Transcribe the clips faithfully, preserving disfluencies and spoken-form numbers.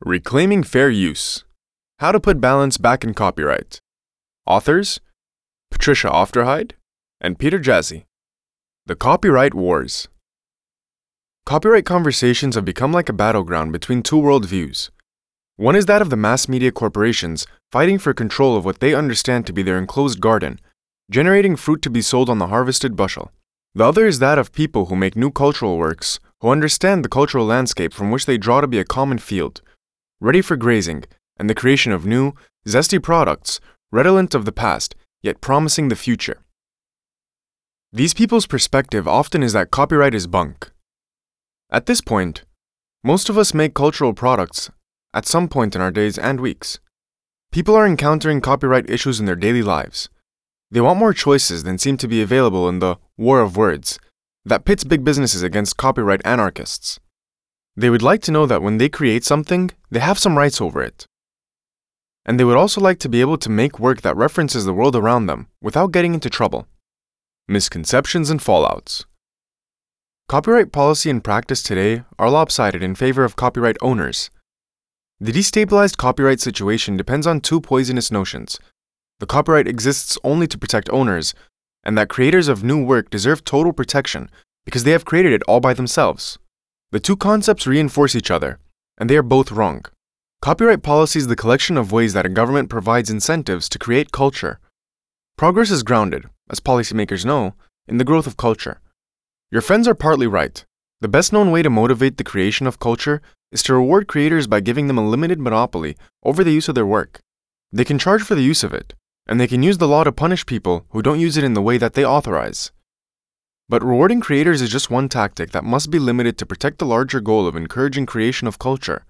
Reclaiming Fair Use: How to Put Balance Back in Copyright. Authors: Patricia Aufderheide and Peter Jaszi. The Copyright Wars. Copyright conversations have become like a battleground between two worldviews. One is that of the mass media corporations fighting for control of what they understand to be their enclosed garden, generating fruit to be sold on the harvested bushel. The other is that of people who make new cultural works, who understand the cultural landscape from which they draw to be a common field, ready for grazing, and the creation of new, zesty products, redolent of the past, yet promising the future. These people's perspective often is that copyright is bunk. At this point, most of us make cultural products at some point in our days and weeks. People are encountering copyright issues in their daily lives. They want more choices than seem to be available in the war of words that pits big businesses against copyright anarchists. They would like to know that when they create something, they have some rights over it. And they would also like to be able to make work that references the world around them without getting into trouble. Misconceptions and fallouts. Copyright policy and practice today are lopsided in favor of copyright owners. The destabilized copyright situation depends on two poisonous notions: the copyright exists only to protect owners, and that creators of new work deserve total protection because they have created it all by themselves. The two concepts reinforce each other, and they are both wrong. Copyright policy is the collection of ways that a government provides incentives to create culture. Progress is grounded, as policymakers know, in the growth of culture. Your friends are partly right. The best-known way to motivate the creation of culture is to reward creators by giving them a limited monopoly over the use of their work. They can charge for the use of it, and they can use the law to punish people who don't use it in the way that they authorize. But rewarding creators is just one tactic that must be limited to protect the larger goal of encouraging creation of culture.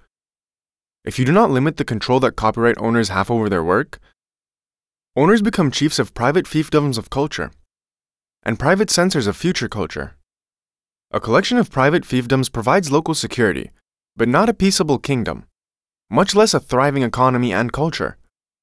If you do not limit the control that copyright owners have over their work, owners become chiefs of private fiefdoms of culture and private censors of future culture. A collection of private fiefdoms provides local security, but not a peaceable kingdom, much less a thriving economy and culture.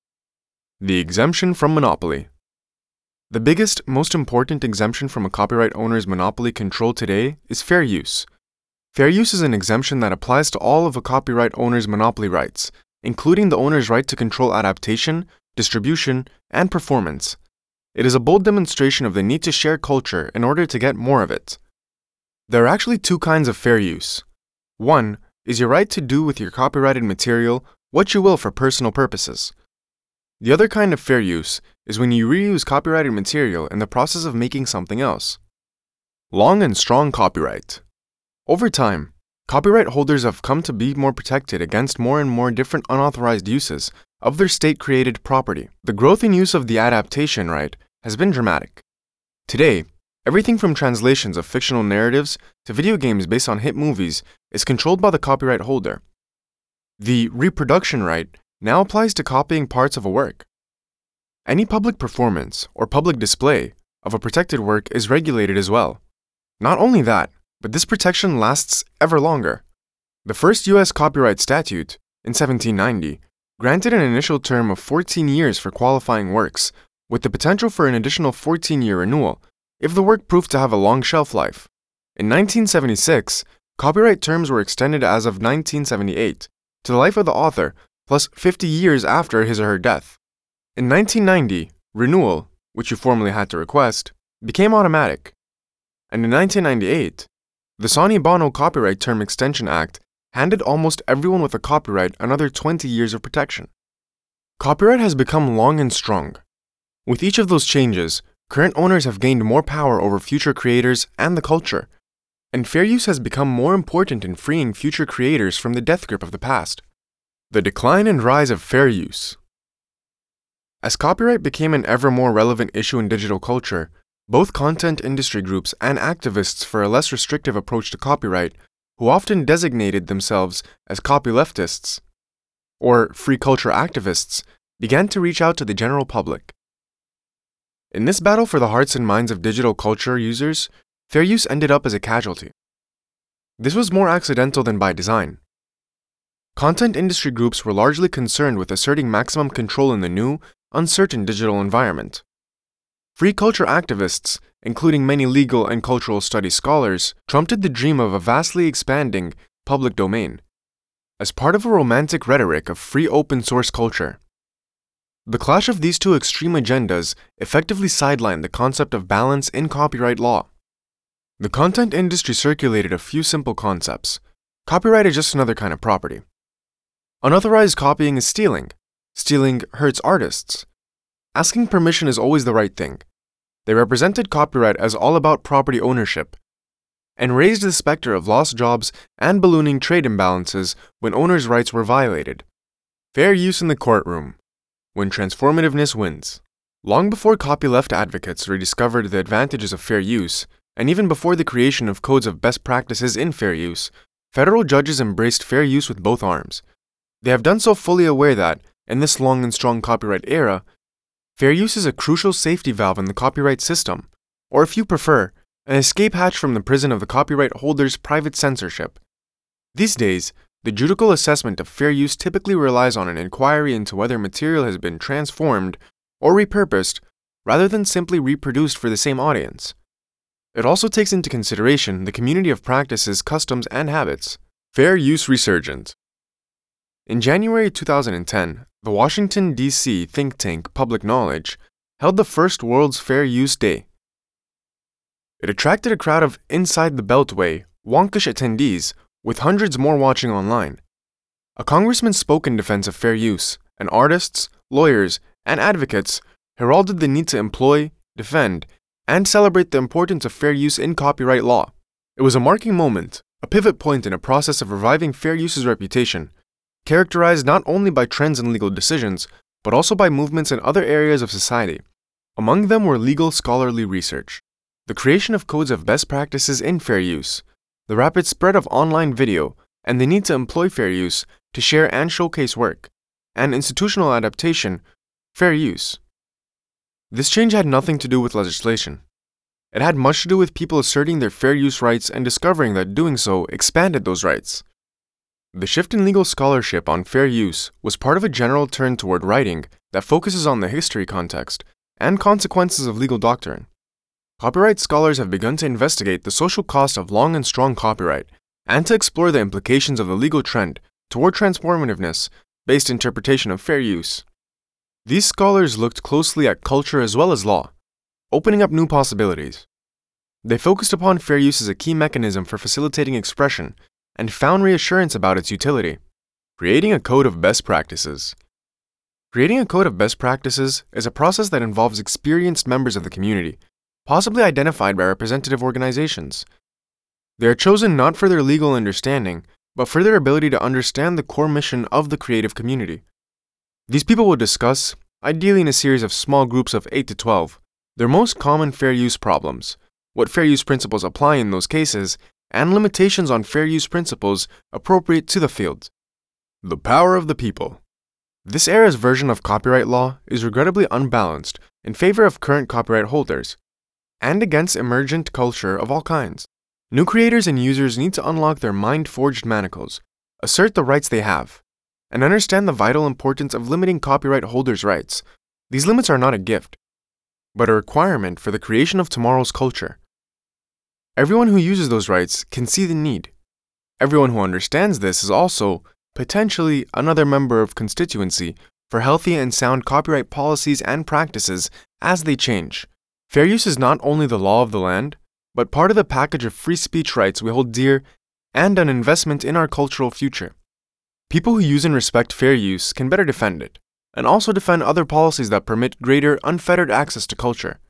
The exemption from monopoly. The biggest, most important exemption from a copyright owner's monopoly control today is fair use. Fair use is an exemption that applies to all of a copyright owner's monopoly rights, including the owner's right to control adaptation, distribution, and performance. It is a bold demonstration of the need to share culture in order to get more of it. There are actually two kinds of fair use. One is your right to do with your copyrighted material what you will for personal purposes. The other kind of fair use is when you reuse copyrighted material in the process of making something else. Long and strong copyright. Over time, copyright holders have come to be more protected against more and more different unauthorized uses of their state-created property. The growth in use of the adaptation right has been dramatic. Today, everything from translations of fictional narratives to video games based on hit movies is controlled by the copyright holder. The reproduction right now applies to copying parts of a work. Any public performance or public display of a protected work is regulated as well. Not only that, but this protection lasts ever longer. The first U S copyright statute, in seventeen ninety, granted an initial term of fourteen years for qualifying works, with the potential for an additional fourteen-year renewal if the work proved to have a long shelf life. In nineteen seventy-six, copyright terms were extended as of nineteen seventy-eight to the life of the author, plus fifty years after his or her death. In nineteen ninety, renewal, which you formally had to request, became automatic. And in nineteen ninety-eight, the Sonny Bono Copyright Term Extension Act handed almost everyone with a copyright another twenty years of protection. Copyright has become long and strong. With each of those changes, current owners have gained more power over future creators and the culture, and fair use has become more important in freeing future creators from the death grip of the past. The decline and rise of fair use. As copyright became an ever more relevant issue in digital culture, both content industry groups and activists for a less restrictive approach to copyright, who often designated themselves as copyleftists or free culture activists, began to reach out to the general public. In this battle for the hearts and minds of digital culture users, fair use ended up as a casualty. This was more accidental than by design. Content industry groups were largely concerned with asserting maximum control in the new, uncertain digital environment. Free culture activists, including many legal and cultural studies scholars, trumped the dream of a vastly expanding public domain. as part of a romantic rhetoric of free open source culture. The clash of these two extreme agendas effectively sidelined the concept of balance in copyright law. The content industry circulated a few simple concepts. Copyright is just another kind of property. Unauthorized copying is stealing. Stealing hurts artists. Asking permission is always the right thing. They represented copyright as all about property ownership, and raised the specter of lost jobs and ballooning trade imbalances when owners' rights were violated. Fair use in the courtroom, when transformativeness wins. Long before copyleft advocates rediscovered the advantages of fair use, and even before the creation of codes of best practices in fair use, federal judges embraced fair use with both arms. They have done so fully aware that, in this long and strong copyright era, fair use is a crucial safety valve in the copyright system, or if you prefer, an escape hatch from the prison of the copyright holder's private censorship. These days, the judicial assessment of fair use typically relies on an inquiry into whether material has been transformed or repurposed rather than simply reproduced for the same audience. It also takes into consideration the community of practices, customs, and habits. Fair use resurgent. In January two thousand ten, the Washington, D C think tank Public Knowledge held the first World's Fair Use Day. It attracted a crowd of inside the Beltway, wonkish attendees, with hundreds more watching online. A congressman spoke in defense of fair use, and artists, lawyers, and advocates heralded the need to employ, defend, and celebrate the importance of fair use in copyright law. It was a marking moment, a pivot point in a process of reviving fair use's reputation, characterized not only by trends and legal decisions, but also by movements in other areas of society. Among them were legal scholarly research, the creation of codes of best practices in fair use, the rapid spread of online video, and the need to employ fair use to share and showcase work, and institutional adaptation, fair use. This change had nothing to do with legislation. It had much to do with people asserting their fair use rights and discovering that doing so expanded those rights. The shift in legal scholarship on fair use was part of a general turn toward writing that focuses on the history context and consequences of legal doctrine. Copyright scholars have begun to investigate the social cost of long and strong copyright and to explore the implications of the legal trend toward transformativeness-based interpretation of fair use. These scholars looked closely at culture as well as law, opening up new possibilities. They focused upon fair use as a key mechanism for facilitating expression and found reassurance about its utility. Creating a code of best practices. Creating a code of best practices is a process that involves experienced members of the community, possibly identified by representative organizations. They are chosen not for their legal understanding, but for their ability to understand the core mission of the creative community. These people will discuss, ideally in a series of small groups of eight to twelve, their most common fair use problems, what fair use principles apply in those cases, and limitations on fair use principles appropriate to the field. The power of the people. This era's version of copyright law is regrettably unbalanced in favor of current copyright holders, and against emergent culture of all kinds. New creators and users need to unlock their mind-forged manacles, assert the rights they have, and understand the vital importance of limiting copyright holders' rights. These limits are not a gift, but a requirement for the creation of tomorrow's culture. Everyone who uses those rights can see the need. Everyone who understands this is also, potentially, another member of constituency for healthy and sound copyright policies and practices as they change. Fair use is not only the law of the land, but part of the package of free speech rights we hold dear and an investment in our cultural future. People who use and respect fair use can better defend it, and also defend other policies that permit greater, unfettered access to culture.